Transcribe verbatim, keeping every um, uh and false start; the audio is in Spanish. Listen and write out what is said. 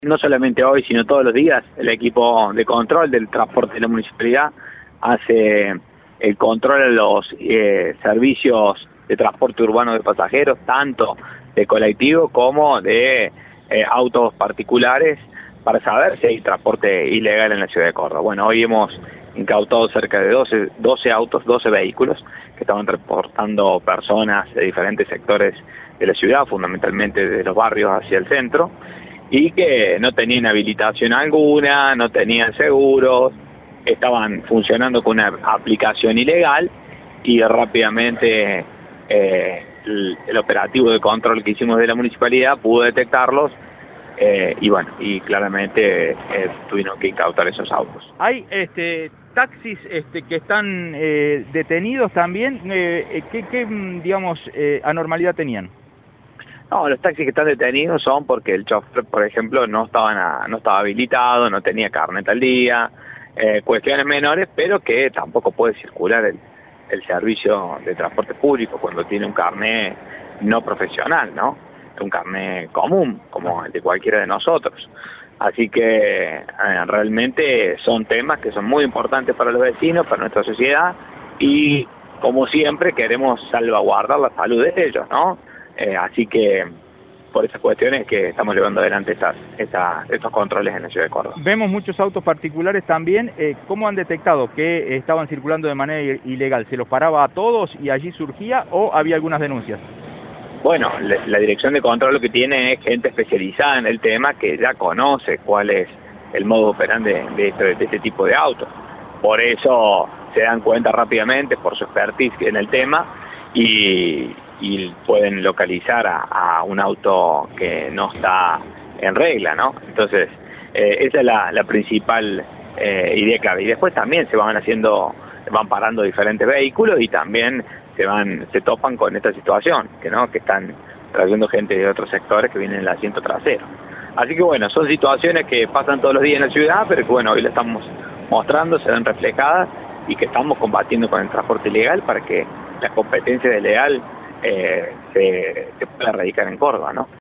No solamente hoy, sino todos los días, el equipo de control del transporte de la municipalidad hace el control de los eh, servicios de transporte urbano de pasajeros, tanto de colectivo como de eh, autos particulares, para saber si hay transporte ilegal en la ciudad de Córdoba. Bueno, hoy hemos incautado cerca de doce, doce autos, doce vehículos que estaban transportando personas de diferentes sectores de la ciudad, fundamentalmente de los barrios hacia el centro, y que no tenían habilitación alguna, no tenían seguros, estaban funcionando con una aplicación ilegal, y rápidamente eh, el, el operativo de control que hicimos de la municipalidad pudo detectarlos, eh, y bueno, y claramente eh, tuvieron que incautar esos autos. Hay este taxis este que están eh, detenidos también, eh, ¿qué, qué digamos eh, anormalidad tenían? No, los taxis que están detenidos son porque el chofer, por ejemplo, no estaba, na, no estaba habilitado, no tenía carnet al día, eh, cuestiones menores, pero que tampoco puede circular el, el servicio de transporte público cuando tiene un carnet no profesional, ¿no? Un carnet común, como el de cualquiera de nosotros. Así que eh, realmente son temas que son muy importantes para los vecinos, para nuestra sociedad, y como siempre queremos salvaguardar la salud de ellos, ¿no? Eh, así que por esas cuestiones que estamos llevando adelante estas, estas, estos controles en la ciudad de Córdoba. Vemos muchos autos particulares también. Eh, ¿Cómo han detectado que estaban circulando de manera ilegal? ¿Se los paraba a todos y allí surgía, o había algunas denuncias? Bueno, la, la dirección de control lo que tiene es gente especializada en el tema, que ya conoce cuál es el modo operandi de, de, este, de este tipo de autos. Por eso se dan cuenta rápidamente, por su expertise en el tema, y y pueden localizar a, a un auto que no está en regla, ¿no? Entonces, eh, esa es la, la principal eh, idea clave. Y después también se van haciendo, van parando diferentes vehículos, y también se van, se topan con esta situación, que no, que están trayendo gente de otros sectores que vienen en el asiento trasero. Así que bueno, son situaciones que pasan todos los días en la ciudad, pero que bueno, hoy lo estamos mostrando, se ven reflejadas, y que estamos combatiendo con el transporte ilegal para que la competencia desleal Eh, se, se puede erradicar en Córdoba, ¿no?